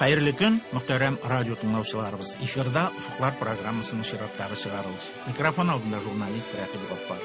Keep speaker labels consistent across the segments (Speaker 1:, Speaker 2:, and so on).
Speaker 1: Xayrlı gün, muhterem radyo dinləyicilərimiz. Efirdə Ufuklar proqramısının şiratları çıxarılır. Mikrofon altında jurnalist Rəqib Qaffar.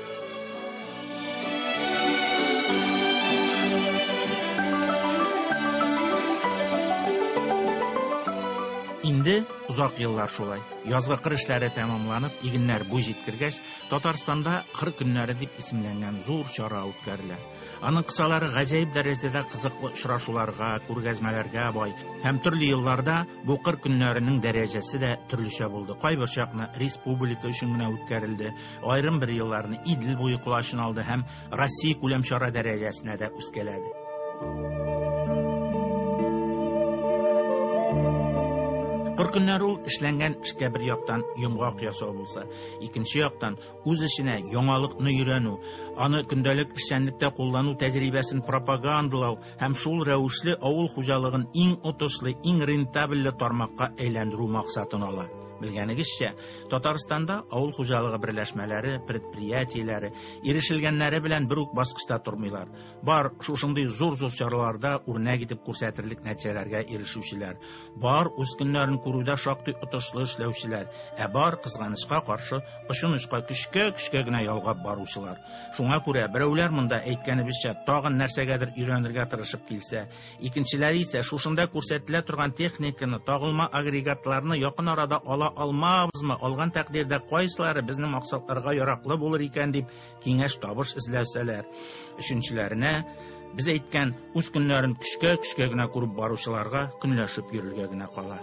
Speaker 1: İndi uzaq yıllar şolay. Yazgı qır işləri tamamlanıb, iginlər bu jitkirgəş, Tatarstanda 40 günləri deb isimlənən zor çara o'tkazildi. Anın qısaları ғажайып dərəcədə qiziqli uchrashuvlarga, ko'rgazmalarga boy. Həm turli yillarda bu 40 günlərinin dərəcəsi də turlicha bo'ldi. Qay bir chaqni respublika uchun o'tkazildi. Ayrim bir yillarni Idil bo'yi qulashini oldi, ham Rossiya ko'lamchora dərəcəsinə də o'tkazildi. Günler ol işlənген işke bir yoqdan yumğaq yasau bulsa, ikinci yoqdan öz işine yangalıqны öyrənu, anı gündəlik işçənlikdə kullanı təcrübəsini propagandalau, həm şul rəvişli avul xujalığın eng otuşlu, eng rentabilli tarmaqqa aylandırу maqsadını ala. Bilgənigizcə, Tatarstanda avul xujalığı birləşmələri, предприятиеләре erişilgənləri bilən bir basqışda turmuylar. Бар şuşunday zor çaralarda örnək edib күрсәтерлек nəticələrə erişүчеләр. Бар үз günlərini күрүдә шактый отышлы эшләүчеләр. Бар кызганычка каршы ышанычка күчкә генә ялгап баручылар. Шуңа күрә берәүләр монда әйткәнебезчә тагын нәрсәгәдер өйрәнергә тырышып килсә, икенчеләре исә шушында күрсәтелә торган техниканы, тагылма агрегатларны якын арада almabızmı, alğan təqdirdə qayсылары bizning maqsadlarga yaraqlı bulur ikən deyib kengəş табыш izləsələr. Üçüncülərinə biz aytgan үз günlərin küçkə генә күрүп баручыларга көнләшеп йөрергә генә кала.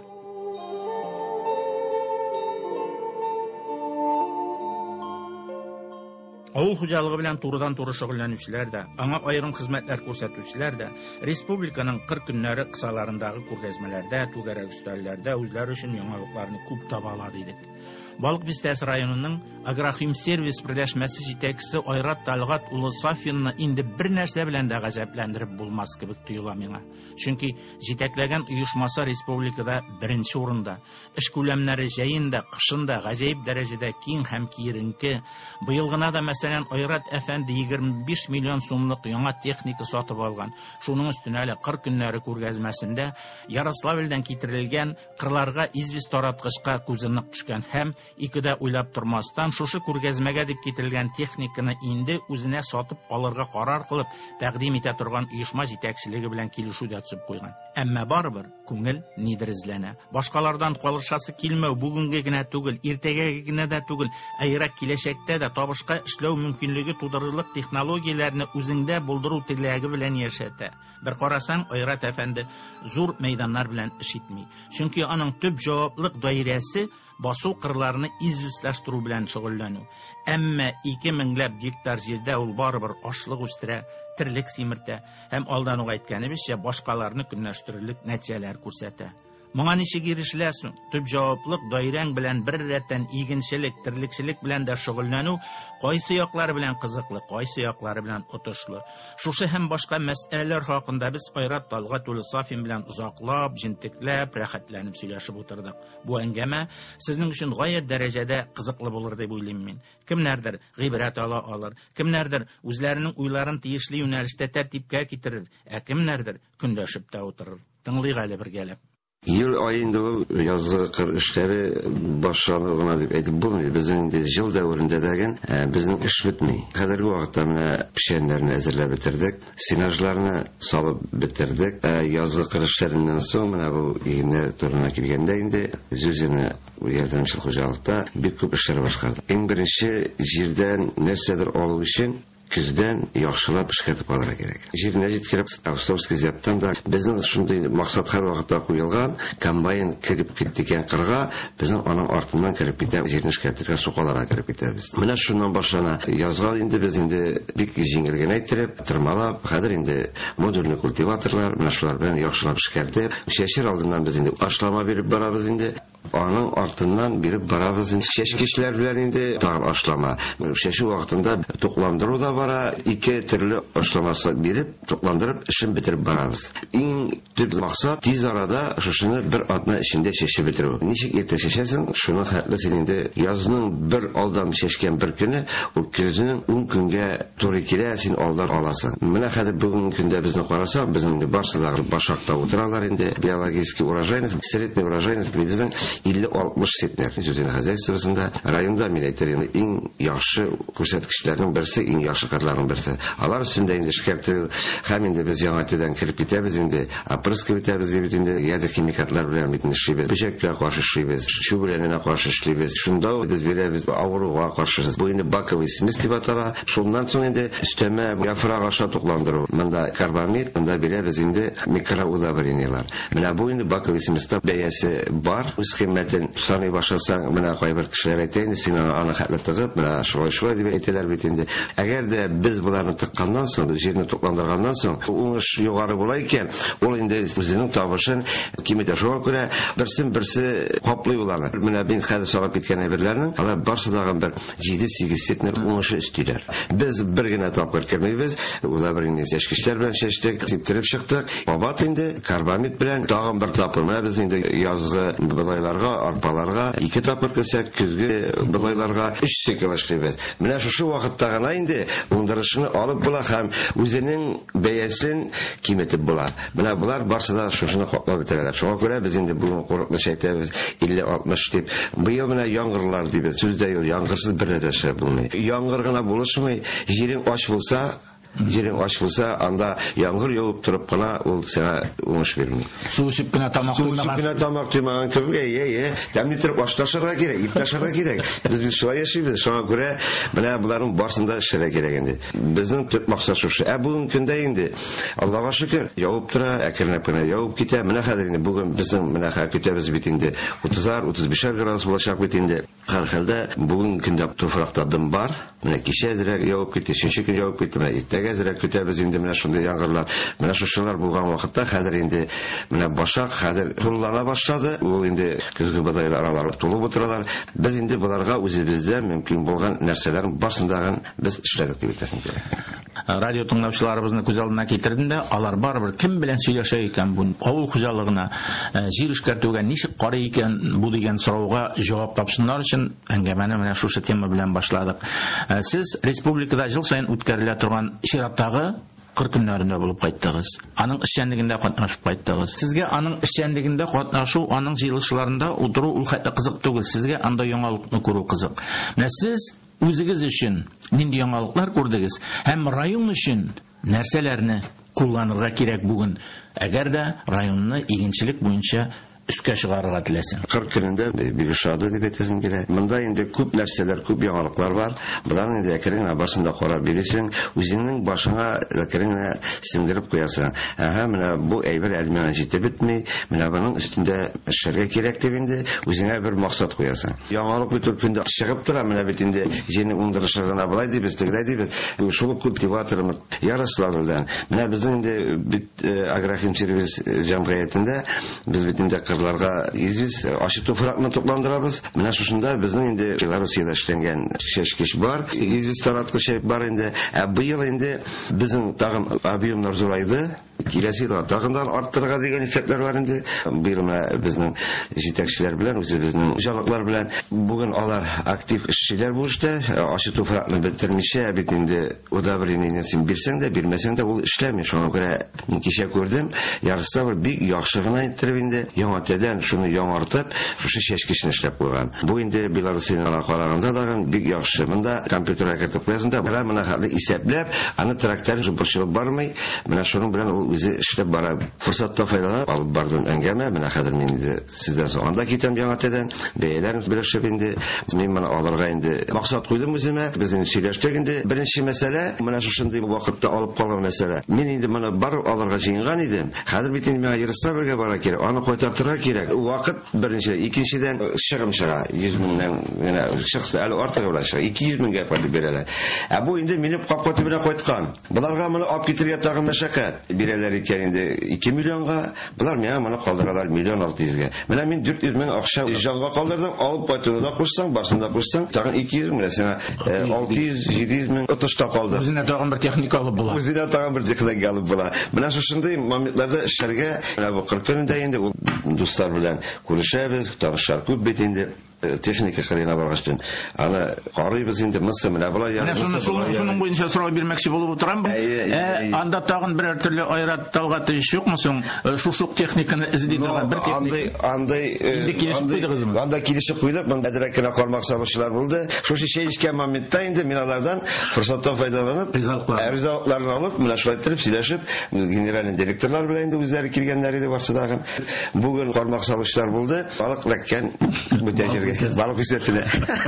Speaker 1: Avul xujalığı bilan турыдан-туры şөгыльләнүчеләр дә, аңа айрым хезмәтләр күрсәтүчеләр дә республиканың 40 günləri кысаларындагы күргәзмәләрдә, түгәрәк өстәлләрдә үзләре өчен яңалыкларны күп таба алады идек. Балык Бистәсе районының Агрохим сервис берләшмәсе җитәкчесе Айрат Талгат улы Сафинны инде бер нәрсә белән дә гаҗәпләндереп булмас кебек тоела миңа. Чөнки җитәкләгән оешмасы республикада беренче урында. Эш күләмнәре җәендә, кышында гаҗәеп дәрәҗәдә киң һәм киеренке. Быел гына да мәсәлән Айрат әфәнде 25 миллион сумлык яңа техника сатып алган. Шуның өстенә әле 40 günləri күргәзмәсендә Ярославльдән китерелгән кырларга извест тараткычка күзенек төшкән һәм икедә уйлап тормастан шушы күргәзмәгә дип китерелгән техниканы инде үзенә сатып алырга карар кылып тәкъдим итә торган оешма җитәкчелеге белән килешүдә төзеп куйган. Әмма барыбер күңел нидер изләнә. Башкалардан калышасы килмәү бүгенге генә түгел, иртәгәге генә дә түгел, әйрәк киләчәктә дә табышка эшләү мөмкинлеге тудырырлык технологияләрне үзеңдә булдыру теләге белән яшәтә. Бер карасаң, Айрат әфәнде зур мәйданнар белән эш итми. Чөнки аның төп җаваплык даирәсе басу кырларны известләштерү белән шөгыльләнү. Әмма 2000 гектар җирдә ул барыбер ашлык үстерә, тирлек симертә һәм алдан ук әйткәнебезчә башкаларны көнләштерерлек нәтиҗәләр күрсәтә. Моңа ничек ирешеләсең? Төп җаваплык даирәң белән бер рәттән игенчелек, тирлекчелек белән дә шөгыльләнү кайсы яклары белән кызыклы, кайсы яклары белән отышлы. Шушы һәм башка мәсьәләләр хакында біз Айрат Талгат улы Сафин белән узаклап, җентекләп, рәхәтләнеп сөйләшеп утырдык. Бу әңгәмә сезнең өчен гаять дәрәҗәдә кызыклы булыр дип уйлыйм мин. Кемнәрдер гыйбрәт ала алыр, кемнәрдер үзләренең уйларын тиешле юнәлештә тәртипкә китерер, кемнәрдер көнләшеп тә утырыр. Тыңлыйк әле бергәләп.
Speaker 2: Yıl ayında yazgı kır işleri başlanırına deyip edip bulmuyor. Bizim de yıl dövründe degen bizim iş bitmiyor. Kadarki vakitte pişenlerini ezirle bitirdik. Sinajlarını salıp bitirdik. Yazgı kır işlerinden sonra bu yayınlar turuna geldiğinde yüzünü yardımcılık hocalıkta bir küp işleri başkardı. En birinci jirden nersedir olduğu için küzden yaxşılап işketip alır gerek. Jirine jetkirip Avstovskiy zaptan da bizning shunday maqsad har vaqtda qo'yilgan kombayn kirib ketgan qirg'a bizning onun ortidan kirib ketib jerini ishkettirgan soqalara kirib ketamiz. Mana shundan boshlana yozgan endi biz endi bik jengilgan aytirib, tirmalab, hozir endi modulni kultivatorlar mana shular bilan yaxshilab ishketib, shashir oldidan biz endi ashlama berib boramiz endi. Аның артыннан биреп барабыз. Чәчкечләр белән инде тагын ашлама. Чәчү вакытында тукландыру да бара. 2 төрле ашламасы биреп, тукландырып, эшен битереп барабыз. Иң төп максат тиз арада шушыны бер атна эчендә чәчеп бетерү. Ничек иртә чәчәсең, шуны хәтле син инде язның бер алдан чәчкән бер көне, ул көзнең 10 көнгә туры килә, син алдан аласың. Менә хәзер бүгенге көндә безне карасак, безнең барсы да башакта утыралар инде. Биологический урожайность, средний урожайность безнең 50-60 центнер. Үзенең хозяйствосында районда мин әйтерем, иң яхшы күрсәткечләрнең берсе, иң яхшы кырларның берсе. Алар өстендә инде эшкәртү, һәм инде без яңа төдән кирип китәбез инде, опрыскивать итәбез дип инде, ядер химикатлар белән бит эшлибез. Бөҗәккә каршы эшлибез, шу белән каршы эшлибез. Шунда без бирәбез авыруга каршы. Бу инде баковый смесь дип атала. Шуннан соң инде өстәмә яфрак аша тукландыру. Монда карбамид, монда бирәбез инде микроудобрениялар. Менә бу инде баковый сместә бәясе бар. Үз кыйммәтен саный башласаң, менә кайбер кешеләр әйтә инде, син аны хәтле тыгып, менә шулай дип әйтәләр бит инде. Әгәр дә без буларны тыкканнан соң, җирне тукландырганнан соң, уңыш югары була икән, ул инде үзенең табышын кимәтә шуңа күрә берсе каплый уланы. Менә мин хәзер сагып киткән әйберләрнең, алар барсы да бер 7-8 центнер уңышы өстиләр. Без бер генә тапкыр кермәйбез, улар бер инде чәчкечләр белән чәчтек, типтиреп чыктык. Бабат инде карбамид белән тагын бер тапкыр. Менә без инде язгы былайларга, арпаларга 2 тапкыр керсәк, көзге былайларга 3 цикл эшлибез. Менә шушы вакытта гына инде уңдырышны алып була һәм үзенең бәясен киметеп була. Менә булар барсы да шушыны каплап бетерәләр. Шуңа күрә без инде бүген курыкны чәйтәбез 50-60 дип. Быел менә яңгырлар дибез. Сүздә юк, яңгырсыз бер дә эшләп булмый. Яңгыр гына булышмый, җирең ач булса, анда яңгыр явып турып кына ул сиңа уңыш бирми.
Speaker 1: Су эчеп кенә тамак
Speaker 2: туймаган кебек, тәмле торып ашташырга кирәк, иптәшәргә кирәк. Без шулай яшибез. Шуңа күрә менә буларның барсында эшләргә кирәк инде. Безнең төп максат шушы. Бүген көндә инде Аллага шөкер, явып тора, әкренләп кенә явып китә. Менә хәзер инде бүген безнең менә көтәбез бит инде 30-35 градус булачак бит инде. Һәр бүген көндә туфракта дым бар. Менә кичә әзрәк явып китте, өченче көн явып китте. Менә әзрәк көтәбез инде менә шундый яңгырлар. Менә шушылар булган вакытта хәзер инде менә башак хәзер туллана башлады. Ул инде көзге бадайлар аралары тулып утыралар. Без инде буларга үзебездә мөмкин булган нәрсәләрне барсындагын без эшләдек дип әйтәсем килә.
Speaker 1: Радио тыңлаучыларыбызны күз алдына китердем дә, алар барыбер кем белән сөйләшә икән бу авыл хуҗалыгына, җир эшкәртүгә ничек карый икән бу дигән сорауга җавап тапсыннар өчен әңгәмәне менә шушы тема белән башладык. Сез республикада ел саен үткәрелә торган чираттагы 40 көннәрендә булып кайттыгыз. Аның эшчәнлегендә катнашып кайттыгыз. Сезгә аның эшчәнлегендә катнашу, аның җыелышларында утыру ул хәтта кызык түгел. Сезгә анда яңалыкны күрү кызык. Менә сез үзегез өчен нинди яңалыклар күрдегез һәм район өчен нәрсәләрне кулланырга кирәк бүген, әгәр дә районны игенчелек буенча үскә чыгарырга теләсәң.
Speaker 2: 40 көнендә бик шады дип әйтәсем килә. Монда инде күп нәрсәләр, күп яңалыклар бар. Буларны инде әкрен барсында карап бирәсең, үзеңнең башыңа әкрен сиңдереп куясың. Менә бу әйбер әлмән җитеп бетми, менә буның өстендә эшләргә кирәк дип инде үзеңә бер максат куясың. Яңалык бит көндә чыгып тора, менә бит инде җирне уңдырышы гына булай дибез, тегеләй дибез. Шул культиваторны ярышлар белән. Менә безнең инде бит агрохим сервис җәмгыятендә без бит инде кырларга извиз ачы туфракны тупландырабыз. Менә шушында безнең инде Белоруссиядә эшләнгән чәчкеч бар, извиз тараткыч бар инде. Быел инде безнең тагын объемнар зурайды. Киләсе елга тагындан арттырырга дигән исәпләр бар инде. Быел безнең җитәкчеләр белән, үзебезнең хуҗалыклар белән бүген алар актив эшчеләр бу эштә. Ачы туфракны бетермичә бит инде удобрениене син бирсәң дә, бирмәсәң дә ул эшләми. Шуңа күрә мин кичә күрдем, ярыста бик яхшы гына иттереп инде яңа төдән шуны яңартып, шушы чәчкечне эшләп куйган. Бу инде Белоруссиянә караганда да бик яхшы. Монда компьютерга кертеп куясың да, менә хәтле исәпләп, аны трактор борчылып бармый. Менә шуның белән үзе эшләп бара. Форсаттан файдаланып алып бардым әңгәмә. Менә хәзер мин инде сездән соң анда китәм яңа төдән. Бәяләрне белешеп инде мин моны алырга инде максат куйдым үземә. Без инде сөйләштек инде. Беренче мәсьәлә, менә шушындый вакытта алып калган мәсьәлә. Мин инде моны барып алырга җыенган идем. Хәзер бит инде миңа Ярославльгә бара кирәк. Аны кайтартырга кирәк. Вакыт беренче, икенчедән чыгым чыга. 100 меңнән генә чыкса, әле артыгы белән чыга. 200 меңгә кадәр бирәләр. Бу инде минем капка төбенә кайткан. Буларга моны алып китергә тагын мәшәкать бирә. бирәләр икән инде 2 миллионга, булар миңа моны калдыралар 1,600,000. Менә мин 400 мең акча җанга калдырдым, алып кайтуны да кушсаң, барсында кушсаң, тагын 200 мең, сиңа 600-700 мең отышта калды.
Speaker 1: Үзенә тагын бер техника алып була.
Speaker 2: Үзенә тагын бер техника алып була. Менә шушындый моментларда эшләргә, менә бу 40 көндә инде ул дуслар белән күрешәбез, танышалар күп бит инде. Техника кырына баргачлын. Аны карыйбыз инде, мысы менә булай.
Speaker 1: Менә шуның буенча сорау бирмәкче булып утырам. Анда тагын бер төрле айрат талгаты юкмы соң? Шушы техниканы эзли торган бер техника. Анда килешеп куйдык, монда дирәк кенә кармак салучылар булды. Шушы чәйшкә моментта инде мин алардан форсаттан файдаланып, ризалыкларын алып, менә шулай итеп сөйләшеп, генеральный директорлар белән инде үзләре килгәннәр иде барсы дагы. Бүген кармак салучылар булды. Балык ләккән бүтәҗергә балык үсәсенә.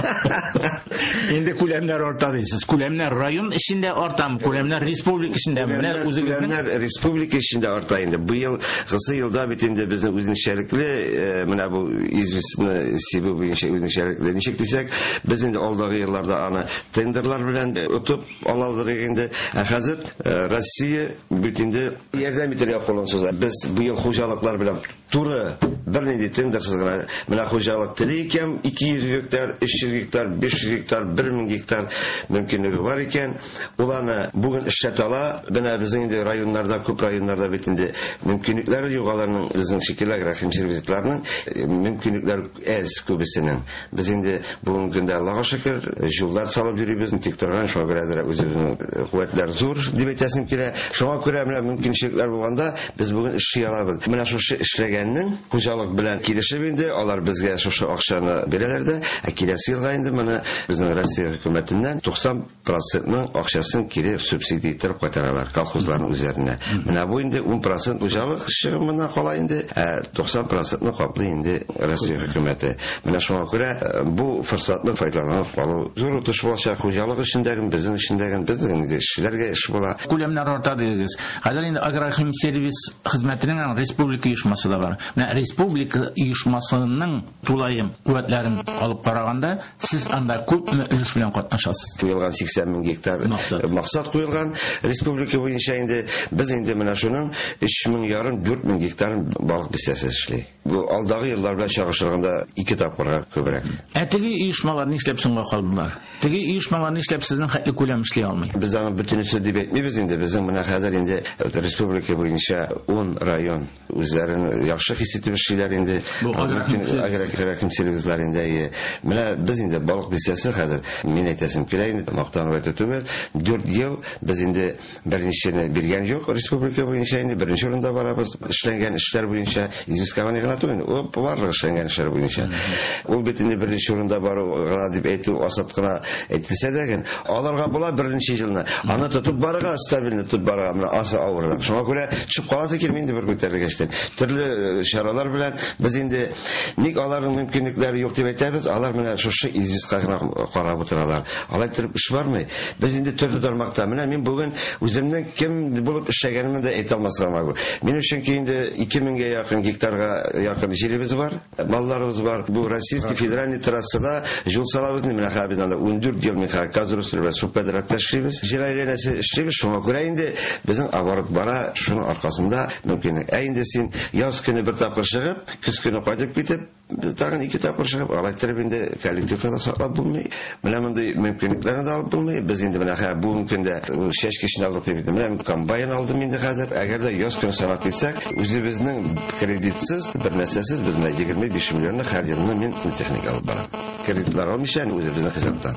Speaker 1: Инде күләмнәр арта дисез. Күләмнәр район эчендә артам, күләмнәр республика эчендә. Менә
Speaker 2: үзегезнең республика эчендә арта инде. Быел гысы елда бит инде безнең үзенчәлекле менә бу известный сибу буенча үзенчәлекле ничек дисәк, без инде алдагы елларда аны тендерлар белән утып алалар инде. Хәзер Россия бит инде ярдәм итәргә кулын суза. Без быел хуҗалыклар белән туры бернинди тендерсыз гына менә хуҗалык теле икән 200 гектар, 300 гектар, 500 гектар, 1000 гектар мөмкинлеге бар икән. Уланы бүген эшләтә ала. Менә безнең инде районнарда, күп районнарда бит инде мөмкинлекләре югаларның безнең шикелле рәхим сервисларның мөмкинлекләре әз күбесенең. Без инде бүген көндә Аллага шөкер, җуллар салып йөрибез, тик торган шуңа күрә дә үзебезнең куәтләр зур дип әйтәсем килә. Шуңа күрә менә мөмкинлекләр булганда без бүген эшли алабыз. Менә шушы эшләгәннең хуҗалык белән килешеп инде алар безгә шушы акчаны бирәләр дә, киләсе елга инде моны безнең Россия хөкүмәтеннән 90%-ның акчасын кире субсидия итеп кайтаралар колхозларның үзләренә. Менә бу инде 10% хуҗалык чыгымына кала инде, 90%-ны каплый инде Россия хөкүмәте. Менә шуңа күрә бу форсатны файдаланып алу зур отыш булачак хуҗалык өчендәге, безнең инде эшләргә эш була.
Speaker 1: Күләмнәр арта дигез. Хәзер инде агрохим сервис хезмәтенең республика оешмасы да бар. Менә республика оешмасының тулаем куәтләрен алып караганда, сез анда күпме өлеш белән катнашасыз?
Speaker 2: Куелган 80 мең гектар максат куелган. Республика буенча инде без инде менә шуның 3,5-4,000 гектар балык бисәсе эшли. Бу алдагы еллар белән чагыштырганда 2 тапкырга күбрәк.
Speaker 1: Теге оешмалар нишләп соңга калдылар? Теге оешмалар нишләп сезнең хәтле күләм эшли алмый?
Speaker 2: Без аны бөтенесе дип әйтмибез инде. Безнең менә хәзер инде республика буенча 10 район үзләрен яхшы хис итеп эшлиләр инде. Агрохим сервислар инде. Менә без инде балык бисәсе хәзер мин әйтәсем килә инде мактанып әйтә түгел. 4 ел без инде беренчене биргән юк республика буенча инде беренче урында барабыз. Эшләнгән эшләр буенча изискаваны гына түгел. Ул барлык эшләнгән эшләр буенча. Ул бит инде беренче урында бару гына дип әйтү асат кына әйтелсә дә, аларга була беренче елны. Аны тотып барырга, стабильно тотып барырга менә асы авырга. Шуңа күрә чыгып каласы килми инде бер күтәргәчтән. Төрле чаралар белән без инде ник аларның мөмкинлекләре юк дип әйтәбез. Алар менә шушы известка гына карап утыралар. Алай торып эш бармый. Без инде төрле тармакта менә мин бүген үземнең кем булып эшләгәнемне дә әйтә алмаска магу. Минем өчен инде 2000-гә якын гектарга якын җиребез бар, малларыбыз бар. Бу Российский федеральный трассада жол салабыз менә хәбидәндә 14 ел меха казрустры белән субподрядта эшлибез. Җир әйләнәсе эшлибез. Шуңа күрә инде безнең авырып бара, шуның аркасында мөмкинлек. Инде син яз көне бер тапкыр чыгып, көз көне кайтып китеп, тагын 2 тапкыр чыгып, алай торып инде коллективта саклап булмый. Менә мондый мөмкинлекләрне дә алып булмый. Без инде менә бүгенге көндә чәчкешне алдык дип әйтәм. Менә комбайн алдым инде хәзер. Әгәр дә яз көне сабак китсәк, үзебезнең кредитсыз, бер нәрсәсез без менә 25 миллионны һәр елны мин техника алып барам. Кредитлар алмыйча, үзебезнең хисаптан.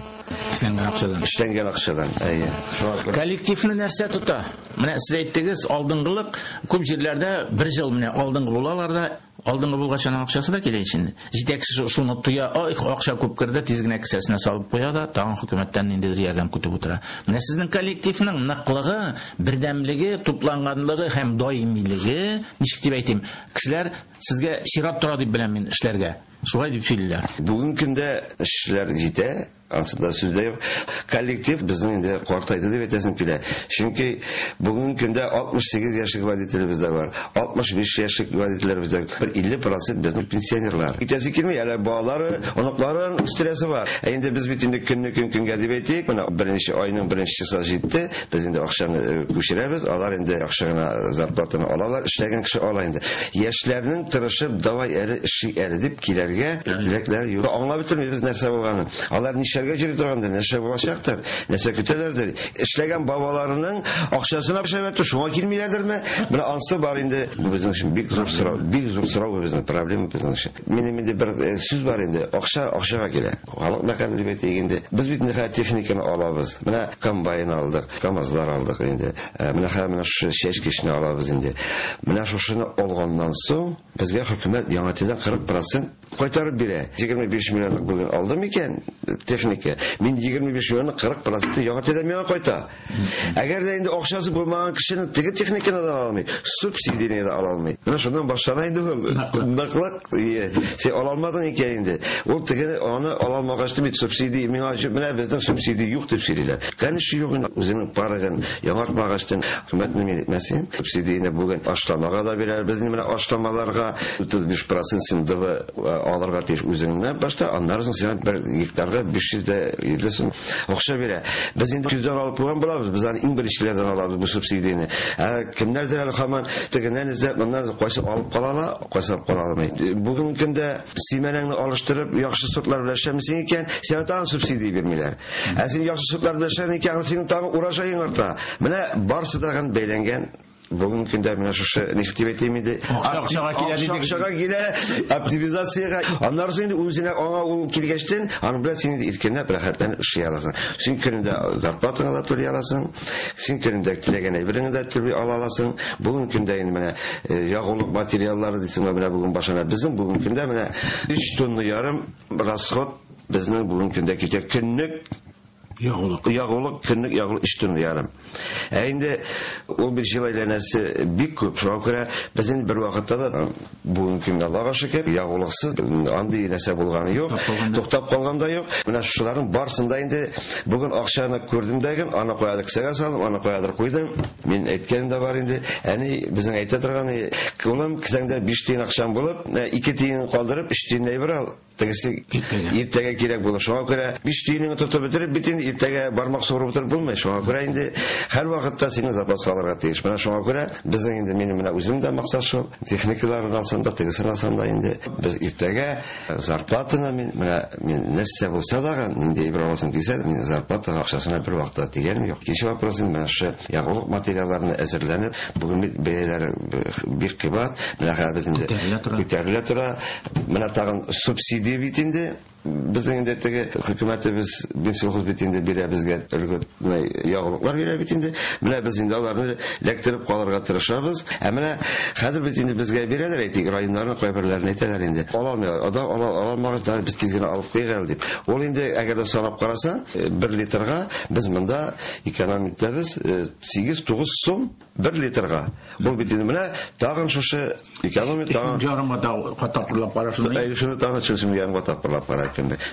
Speaker 2: Эшләнгән акчадан.
Speaker 1: Коллективны нәрсә тота? Менә сез әйттегез, алдынгылык күп җирләрдә 1 ел менә алдынгы булалар да, алдынгы булгачаның акчасы да килә инде. Җитәкче шуны туя, акча күп керде, тиз генә кесәсенә салып куя да, тагын хөкүмәттән ниндидер ярдәм көтеп утыра. Менә сезнең коллективның ныклыгы, бердәмлеге, тупланганлыгы һәм даимилеге, ничек дип әйтим, кешеләр сезгә чират тора дип беләм мин эшләргә. Шулай дип сөйлиләр.
Speaker 2: Бүгенге көндә эшләр җитә. Ансында сүздә юк. Коллектив безнең инде картайды дип әйтәсем килә. Чөнки бүгенге көндә 68 яшьлек водителебез дә бар. 65 яшьлек водителләребез дә бар. 50% безнең пенсионерлар. Итәсе килми, әле балалары, оныкларын үстерәсе бар. Инде без бит инде көнгә дип әйтик. Менә беренче айның 1 числосы җитте. Без инде акчаны күчерәбез. Алар инде акчаны зарплатаны алалар. Эшләгән кеше ала инде. Яшьләрнең тырышып, давай әле эши әле дип киләргә теләкләр юк. Аңлап бетермибез нәрсә булганын. Алар нишәргә җире торганда нәрсә булачактыр? Нәрсә көтәләрдер? Эшләгән бабаларының акчасына шәбәтте шуңа килмиләрдерме? Менә ансы бар инде. Бу безнең өчен бик зур сорау безнең проблема безнең өчен. Минем инде бер сүз бар инде. Акчага килә. Халык мәкале дип әйтгәндә, без бит нихәят техниканы алабыз. Менә комбайн алдык, КАМАЗлар алдык инде. Менә шу чәчкечне алабыз инде. Менә шушыны алганнан соң безгә хөкүмәт яңатыдан 40% кайтарып бирә. 25 миллионлык бүген алды микән техника? Мин 25 миллионлык 40% яңатыдан миңа кайта. Әгәр дә инде акчасы булмаган кешенең теге техниканы да ала алмый, субсидияны да ала алмый. Менә шуннан башлана инде ул ныклык. Сен ала алмадың икән инде. Ул теге аны ала алмагачты бит субсидия миңа менә бездә субсидия юк дип сөйлиләр. Конечно юк, үзенең парагын яңартмагачтан хөкүмәтне мин әйтмәсен. Субсидияны бүген ашламага да бирәләр. Безнең менә ашламаларга 35% сындыгы алырга тиеш үзеңнән башта, аннан соң син бер гектарга 550 сум акча бирә. Без инде 100 алып булган булабыз. Без аны иң беренчеләрдән алабыз бу субсидияны. Кемнәрдер әле һаман тегеннән эзләп, моннан кайсы алып калалар, кайсы алып кала алмый. Бүген көндә симәнеңне алыштырып, яхшы сортлар белән эшләмисең икән, сиңа тагын субсидия бирмиләр. Син яхшы сортлар белән эшләсәң икән, синең тагын урожайың арта. Менә барысы да бәйләнгән. Бүгенге көндә менә шушы нефтебетем инде акчага килә, оптимизациягә. Аннары инде үзенә аңа ул килгәчтен, аны белән син иркенләп рәхәтләнеп эшли аласың. Син көнендә зарплатаңа да түли аласың. Син көнендә теләгән әйбереңне дә түли аласың. Бүгенге көндә инде менә ягулык материаллары дисең менә бүген башына безнең бүгенге көндә менә 3 тонна ярым расход безнең бүгенге көндә китә көнлек ягулык көнлек ягулык 3 тонна ярым. Инде ул бер җил әйләнәсе бик күп. Шуңа күрә без инде бер вакытта да бүгенге көндә Аллага шөкер ягулыксыз андый нәрсә булганы юк. Туктап калганда юк. Менә шуларның барсында инде бүген акчаны күрдем дәген, аны куядыр кесәгә салдым, аны куядыр куйдым. Мин әйткәнем дә бар инде. Әни безнең әйтә торганы, кулым кесәңдә 5 тиен акчам булып, 2 тиен калдырып 3 тиен әйбер ал. Тегесе иртәгә кирәк булыр. Шуңа күрә 5 тиенне тотып бетереп бит инде иртәгә бармак суырып бетереп булмый. Шуңа күрә инде һәр вакытта сине запас алырга тиеш. Менә шуңа күрә безнең инде минем менә үзем дә максат шул. Техникаларын алсам да, тегесен алсам да инде без иртәгә зарплатаны мин нәрсә булса да инде әйбер аласым килсә, мин зарплата акчасына бер вакытта тигәнем юк. Икенче вопрос инде менә шу ягулык материалларны әзерләнеп, бүген бәяләре бик кыйбат, менә хәзер инде күтәрелә тора. Менә тагын субсидия бит инде безнең инде теге хөкүмәтебез бенсовхоз бит инде бирә безгә өлгетне ягулыклар бирә бит инде. Менә без инде аларны ләктереп калырга тырышабыз. Менә хәзер без инде безгә бирәләр, әйтик, районнарның кайберләрен әйтәләр инде. Аламагыз да без тиз генә алып куйган дип. Ул инде әгәр дә санап карасаң, 1 литрга без монда экономиктәбез 8-9 сум 1 литрга. Ул бит инде менә тагын шушы экономик тагын
Speaker 1: жарымга да катаклап карашын.
Speaker 2: Шуны тагын чөмсемгән катаклап кара.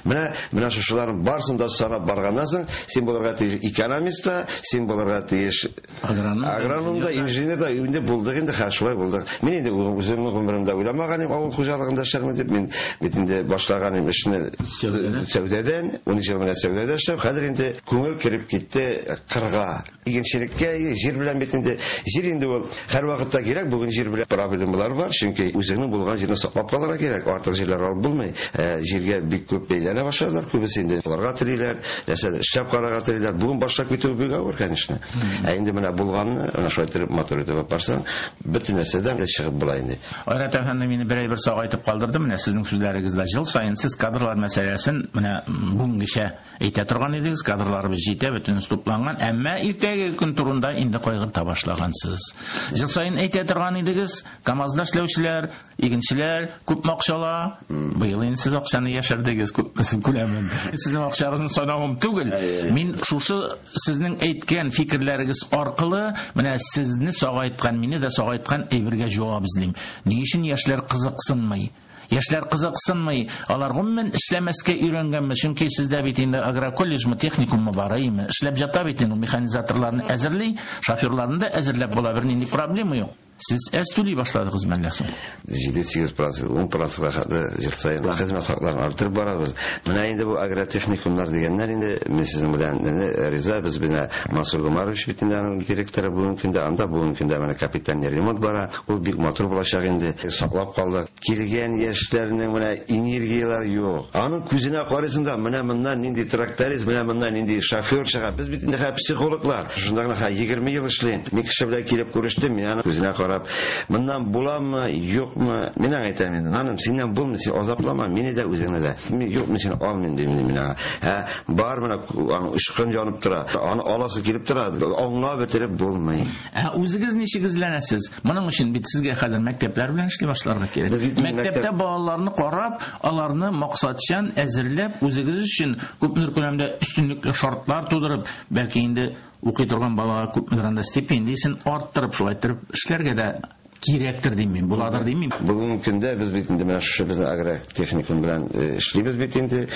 Speaker 2: Менә шушыларның барсын да санап барганнан соң, син булырга тиеш экономиста, син булырга тиеш агрономда, инженерда инде булдык инде хәшулай булдык. Мин инде үземнең гомеремдә уйламаганым авыл хуҗалыгында эшләрмен дип, мин бит инде башлаганым эшне сәүдәдән, 12 ел менә сәүдәдә эшләп, хәзер инде күңел кирип китте 40-га. Игенчелеккә, җир белән бит инде җир инде ул һәр вакытта кирәк, бүген җир белән проблемалар бар, чөнки үзеңнең булган җирне саклап калырга кирәк, артык җирләр алып булмый. Җиргә күп бәйләнә башладылар, күбесе инде аларга телиләр, нәрсә эшләп карарга телиләр. Бүген башлап китү бик авыр, конечно. Инде менә булганны, ана шулай итеп мотор итеп барсаң, бөтен нәрсәдән чыгып була инде.
Speaker 1: Айрат әфәнде, мине бер сагайтып калдырды. Менә сезнең сүзләрегездә ел саен сез кадрлар мәсьәләсен менә бүгенгечә әйтә торган идегез. Кадрларыбыз җитә, бөтенесе тупланган, әмма иртәге көн турында инде кайгырта башлагансыз. Ел саен әйтә торган идегез, КАМАЗда эшләүчеләр, игенчеләр күп акчала. Быел инде сез акчаны яшәрдегез күләмен. Сезнең акчагызны санавым түгел. Мин шушы сезнең әйткән фикерләрегез аркылы менә сезне сагайткан, мине дә сагайткан әйбергә җавап эзлим. Ни өчен яшьләр кызыксынмый?
Speaker 3: Яшьләр кызыксынмый, алар гомумән эшләмәскә өйрәнгәнме? Чөнки сездә бит инде агроколледжмы, техникуммы бар, әйме? Эшләп жата бит инде механизаторларны әзерли, шоферларны да әзерләп була, бернинди проблема юк. Сез әстүли башладыгыз мәллә соң?
Speaker 2: 7-8%, 10%-га хәтле ел сайын хезмәт хакларын артырып барабыз. Менә инде бу агротехникумнар дигәннәр инде мен сезнең белән риза, без менә Масур Гомарович бит инде аның директоры бүгенге көндә, анда бүгенге көндә менә капитан ремонт бара. Ул бик матур булачак инде. Саклап калдык. Килгән яшьләрнең менә энергияләр юк. Аның күзенә карыйсың да, менә моннан нинди тракторист, менә моннан нинди шофер чыга. Без бит инде психологлар. Шунда гына 20 ел эшлим. Мин кеше белән килеп күрештем, мин аның күзенә Моннан буламы, юкмы? Мен әйтәм инде. Аным синнән булмый, син азаплама, мине дә үзеңне дә. Юкмы син алмыйм дим мин. Бар менә ушкын янып тора. Аны аласы килеп тора. Аңлап бетереп булмый.
Speaker 3: Үзегез ничек изләнәсез? Моның өчен бит сезгә хәзер мәктәпләр белән эшли башларга кирәк. Мәктәптә балаларны карап, аларны максатчан әзерләп, үзегез өчен күпмедер күләмдә өстенлекле шартлар тудырып, бәлки инде укый торган балага күпмедер стипендиясын арттырып, шулай итеп эшләргә дә кирәктер дим мин, буладыр дим мин.
Speaker 2: Бүгенге көндә без бит инде менә шу безнең агротехникум белән эшлибез бит инде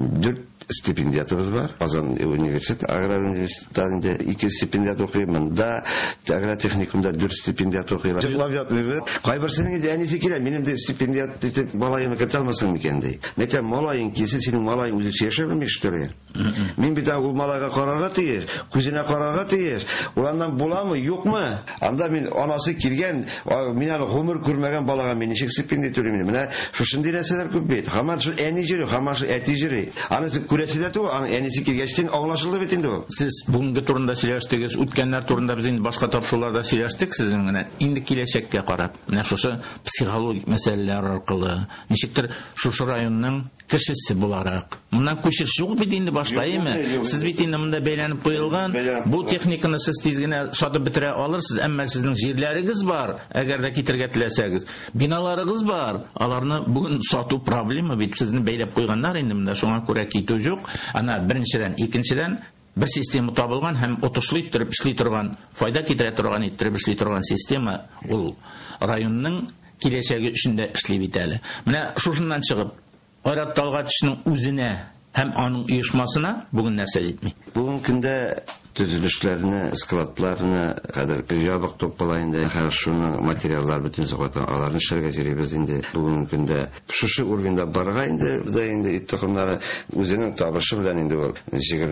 Speaker 2: 4 стипендиятыбыз бар. Казан университеты, аграр университетында 2 стипендият укыйм. Монда агротехникумда 4 стипендият укыйлар. Җырлап ятмыйбыз. Кайберсенең дә әнисе килә, минем дә стипендият итеп малаемны кертә алмасын микән ди. Нәтиҗә малаең килсен, синең малаең үзе яшәп белмиш торган. Мин бит ул малайга карарга тиеш, күзенә карарга тиеш. Улардан буламы, юкмы? Анда мин анасы килгән, мин аны гомер күрмәгән балага мин ничек стипендия түлим? Менә шушындый нәрсәләр күп бит. Һәммә шу әни җире, һәммә шу әти җире. Аны күрәсезләр түгел, аның әнисе килгәчтен аңлашылды бит инде ул.
Speaker 3: Сез бүгенге турында сөйләштегез, үткәннәр турында без инде башка тапшыруларда сөйләштек сезнең менә инде киләчәккә карап. Менә шушы психологик мәсьәләләр аркылы, ничектер шушы районның кешесе буларак. Моннан күчеш юк бит инде башка, әйме? Сез бит инде монда бәйләнеп куелган. Бу техниканы сез тиз генә сатып бетерә алырсыз, әмма сезнең җирләрегез бар, әгәр дә китергә теләсәгез. Биналарыгыз бар. Аларны бүген сату проблема бит, сезне бәйләп куйганнар инде монда, шуңа күрә китү юк. Ана беренчедән, икенчедән бер система табылган һәм отышлы итеп эшли торган, файда китерә торган итеп эшли торган система ул районның киләчәге өчен дә эшли бит әле. Менә шушыннан чыгып, Айрат Талгатовның үзенә һәм аның оешмасына бүген нәрсә җитми.
Speaker 2: Бүген көндә төзелешләрне, складларны, кадәр ябык топла инде, һәр шуның материаллар бөтен зугатан аларны эшләргә җирибез инде. Бүген көндә шушы уровеньда барга инде, бездә инде иттихомнары үзенең табышы белән инде ул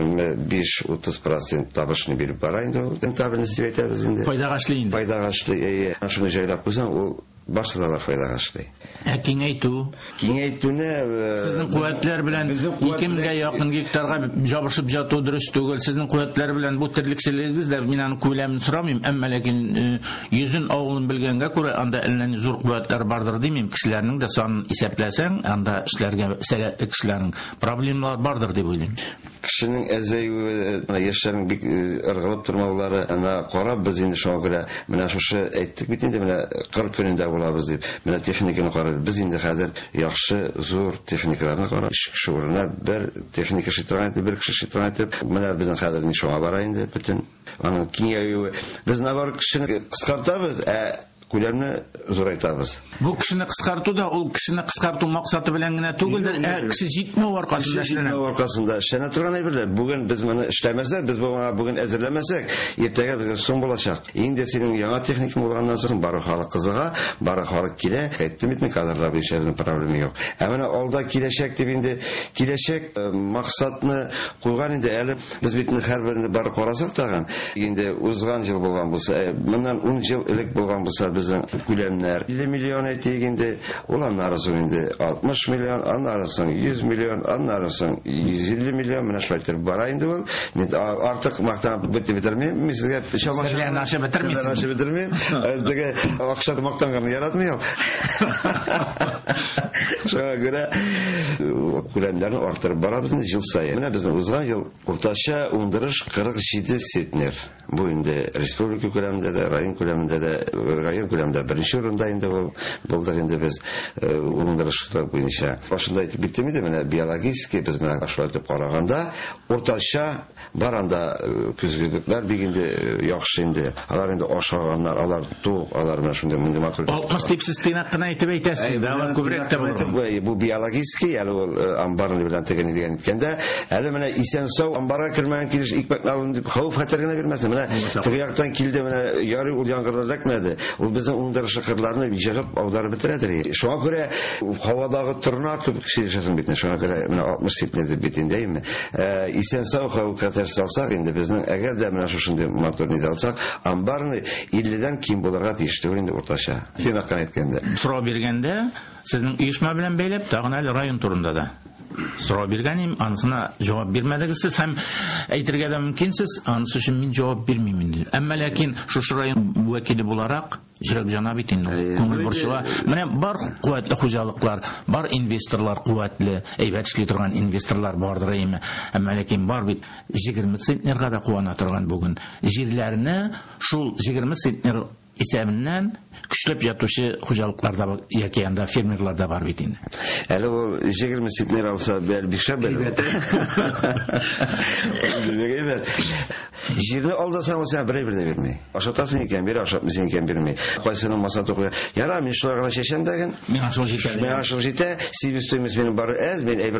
Speaker 2: 25-30% табышны биреп бара инде ул. Табын дип әйтәбез инде.
Speaker 3: Файдага эшли инде.
Speaker 2: Файдага эшли. Шуны җайлап куйсаң, ул башладар файдага эшли.
Speaker 3: Киңәйтү.
Speaker 2: Киңәйтүне
Speaker 3: сезнең куәтләр белән 2000гә якын гектарга җабышып җату дөрес түгел. Сезнең куәтләр белән бу терлекчелегегез дә мин аны күләмен сорамыйм, әмма ләкин йөзен авылын белгәнгә күрә анда әллә зур куәтләр бардыр димим. Кешеләрнең дә санын исәпләсәң, анда эшләргә сәләтле кешеләрнең проблемалар бардыр дип уйлыйм.
Speaker 2: Кешенең әзәюе, яшьләрнең бик ыргылып тормаулары, ана карап без инде шуңа күрә менә шушы әйттек бит инде менә 40 көнендә булабыз дип. Менә техниканы карап, без инде хәзер яхшы зур техникаларны карап, кеше урынына бер техника шитран итеп, бер кеше шитран итеп, менә безнең хәзер ни шуңа бара инде бөтен. Аның киңәюе, без набар кешене кыскартабыз, күләмне зурайтабыз.
Speaker 3: Бу кешене кыскарту да ул кешене кыскарту максаты белән генә түгелдер, кеше җитмәү аркасында эшләнә.
Speaker 2: Аркасында эшләнә торган әйберләр. Бүген без моны эшләмәсәк, без бүген әзерләмәсәк, иртәгә безгә соң булачак. Инде синең яңа техникум булганнан соң бары халык кызыга, бары халык килә. Әйттем бит, кадрлар бишәрнең проблема юк. Ә менә алда киләчәк дип инде киләчәк максатны куйган инде әле без бит һәрберне бары карасак тагын. Инде узган ел булган булса, моннан 10 ел элек булган булса безнең күләмнәр 50 миллион әйтегендә, уланнары соң инде 60 миллион, аннары соң 100 миллион, аннары соң 150 миллион менә шулай торып бара инде ул. Мин артык мактанып бетермим, мин сезгә
Speaker 3: чамашаны аша бетермим.
Speaker 2: Әйтәгә акча мактанганны яратмый ул. Шуңа күрә күләмнәрне артырып барабыз ел саен. Менә безнең узган ел уртача ундырыш 47 центнер. Бу инде республика күләмендә дә, район күләмендә дә, район күләмендә беренче урында инде булдык инде без ундырышлар буенча. Башында әйтеп биттем иде, менә биологический без менә ашлар дип караганда уртача баранда күзгелекләр бик инде яхшы инде. Алар инде ашаганнар, алар тук, алар менә шундый мондый матур.
Speaker 3: 60 дип сез тыйнак кына әйтеп әйтәсез, алар күбрәк тә булыр.
Speaker 2: Бу биологический, әле ул амбарны белән тегән дигән иткәндә, әле менә исән-сау амбарга кермәгән килеш икмәкне алып дип хәвеф-хәтер генә бирмәсен. Менә теге яктан килде, менә ярый ул яңгырлар әкмәде. Ул безнең уңдырышы кырларны җыгып аударып бетерәдер. Шуңа күрә һавадагы торна күп кеше яшәсен бит. Шуңа күрә менә 60 центнер дип бит инде. Исән-сау хәвеф-хәтер салсак, инде безнең әгәр дә менә шушындый мотор ни алсак, амбарны 50-дән ким булырга тиеш түгел инде уртача. Тыйнак кына әйткәндә.
Speaker 3: Сорау биргәндә сезнең оешма белән бәйләп, тагын әле район турында да сорау биргәнем, анысына җавап бирмәдегез сез һәм әйтергә дә мөмкинсез, анысы өчен мин җавап бирмим инде. Әмма ләкин шушы район вәкиле буларак җөрәк җана бит инде. Күңел борчыла. Менә бар куәтле хуҗалыклар, бар инвесторлар куәтле, әйбәт эшли торган инвесторлар бардыр әйме. Әмма ләкин бар бит 20 центнерга да куана торган бүген. Җирләрне шул 20 центнер исәбеннән көчләп ятучы хуҗалыкларда яки анда фермерларда бар бит инде.
Speaker 2: Әле ул 20 центнер алса, бик шәп бәлә. Җирне алдасаң, сен берәр дә бирмәй. Ашатасың икән, бер ашатмыйсың икән бирмәй. Кайсының масаты куя. Яра, мин шуларга чәчәм дәген.
Speaker 3: Мин ашыл җитә.
Speaker 2: Мин ашыл җитә. Себестоимость минем бары әз, мин әйбер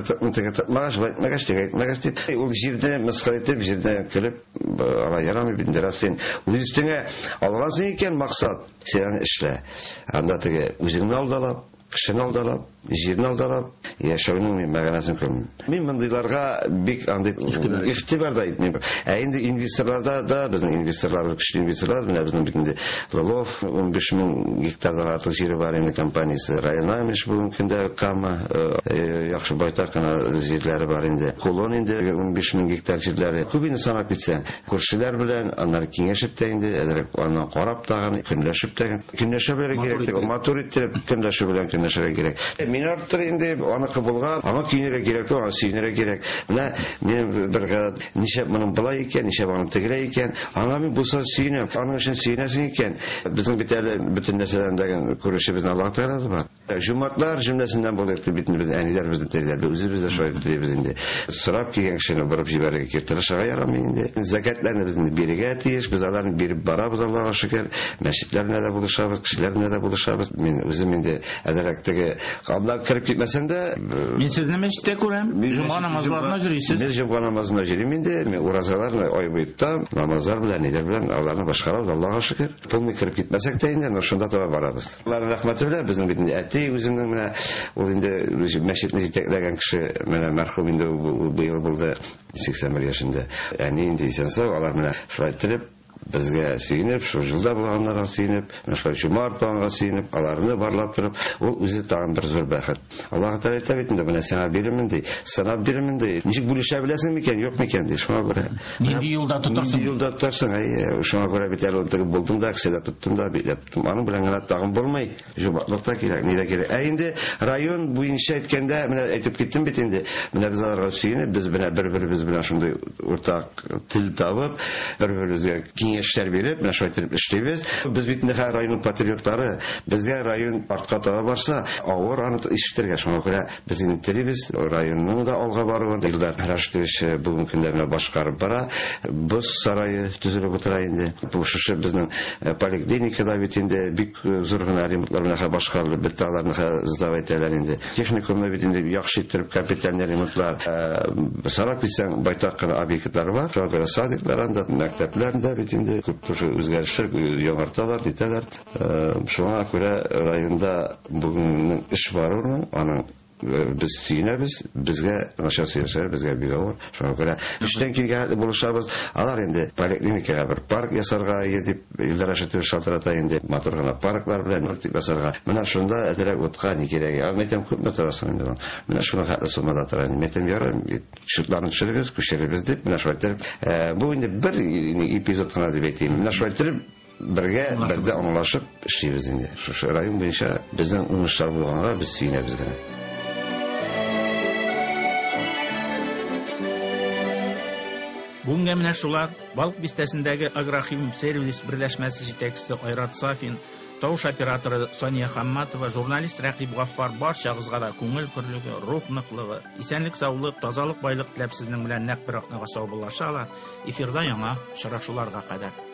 Speaker 2: магаш дип. Ул җирдә мәсхәл итеп, җирдә көлеп, ала ярамый бит инде. Сен үз өстеңә алгансың икән максат, сен эшлә. Анда теге үзеңне алдалап, кешене алдалап, җирне алдалап, яшәүнең мәгънәсен күрмим. Мин мондыйларга бик андый игътибар да итмим. Инде инвесторларда да, безнең инвесторлар, көчле инвесторлар, менә безнең бит инде Лолов 15,000 гектардан артык җире бар инде компаниясе. Районамеш бүген көндә Кама яхшы байтак кына җирләре бар инде. Колон инде 15,000 гектар җирләре. Күбине санап китсәң, күршеләр белән аннары киңәшеп тә инде, әзрәк аннан карап тагын, көнләшеп тә, көнләшә кирәк, матур иттереп көнләшә белән көнләшәргә кирәк. Мин арттыр инде, аны кабылга, аңа киенергә кирәк, аңа сөенергә кирәк. Менә мин бер ничә моның булай икән, ничә моның тегелә икән, аңа мин булса сөенәм, аның өчен сөенәсең икән. Безнең бит әле бөтен нәрсәдән дә күрешә безнең Аллаһ Тәгалә бар. Җуматлар җөмләсеннән булып бит без әниләр безне тәрбияләп, үзебез дә шулай итәбез инде. Сорап килгән кешене барып җибәрергә киртелешә ярамый инде. Закатларны безне бирергә тиеш, без аларны биреп барабыз, Аллаһка шөкер. Мәчетләрне дә булышабыз, кешеләрне дә булышабыз. Мин үзем инде әзрәктәге алда киреп китмәсәм дә,
Speaker 3: мин сезне мәчеттә күрәм. Җомга намазларына йөрисез.
Speaker 2: Без җомга намазына йөрим инде. Мин уразаларны айбыттам, намазлар белән, нидер белән аларны башкарабыз, Аллаһка шөкер. Полный киреп китмәсәк тә инде, шунда таба барабыз. Аллаһның рәхмәте белән безнең бит инде әти үземнең менә ул инде мәчетне җитәкләгән кеше, менә мәрхүм инде бу ел булды 81 яшендә. Әни инде исән-сау, алар менә шулай итеп безгә сөенеп, шул җылда булганнарга сөенеп, мәшәл Җумар таңга сөенеп, аларны барлап торып, ул үзе тагын бер зур бәхет. Аллаһ Тәгалә әйтә инде, менә сиңа бирәмен ди, санап бирәмен ди. Ничек бүлешә беләсең микән, юк микән ди, шуңа күрә.
Speaker 3: Нинди юлда тотарсың?
Speaker 2: Юлда тотарсың, шуңа күрә бит әле ул булдым да, кесәдә тоттым да, битләптем. Аның белән генә тагын булмый. Җумарлыкта кирәк, нидә кирәк. Инде район буенча әйткәндә, менә әйтеп киттем бит инде. Менә без аларга сөенеп, без менә бер-беребез белән шундый уртак тел табып, бер-беребезгә киңәшләр биреп, менә шулай итеп эшлибез. Без бит инде районның патриотлары, безгә район артка таба барса, авыр аны ишетергә. Шуңа күрә без инде телибез районның да алга баруын. Илдар Рашидович бүген көндә менә башкарып бара. Боз сарае төзелеп утыра инде. Бу шушы безнең поликлиникада бит инде бик зур гына ремонтлар белән башкарылып, бит аларны сдавать итәләр инде. Техникумда бит инде яхшы итеп капиталь ремонтлар. Сарап исән байтак кына объектлар бар. Шуңа күрә садикларында, мәктәпләрендә бит инде үзгәрешләр яңарталар, дитәләр. Шуңа күрә районда бүген эш баруның, аның без сөенәбез, безгә начар сөйләшәләр, безгә бик авыр. Шуңа күрә эштән килгән булышабыз. Алар инде поликлиникага бер парк ясарга дип Илдар Рашидов шалтырата инде. Матур гына парклар белән үртип ясарга. Менә шунда әзрәк утка ни кирәк. Мәйтәм күпме торасың инде. Менә шуны хәтле суммада тора. Мәйтәм ярым шутларны төшерегез, күчеребез дип, менә шулай итеп. Бу инде бер эпизод гына дип әйтим. Менә шулай итеп бергә бердә аңлашып эшлибез инде. Шушы район буенча безнең уңышлар булганга без сөенәбез генә.
Speaker 1: Бүгенгә менә шулар. Балык бистәсендәге Агрохим сервис берләшмәсе җитәкчесе Айрат Сафин, тавыш операторы Сония Хамматова, журналист Рәкыйп Гаффар барчагызга да күңел көрлеге, рух ныклыгы, исәнлек, саулык, тазалык, байлык теләп сезнең белән нәкъ бер атнага саубуллашалар. Эфирда яңа очрашуларга кадәр.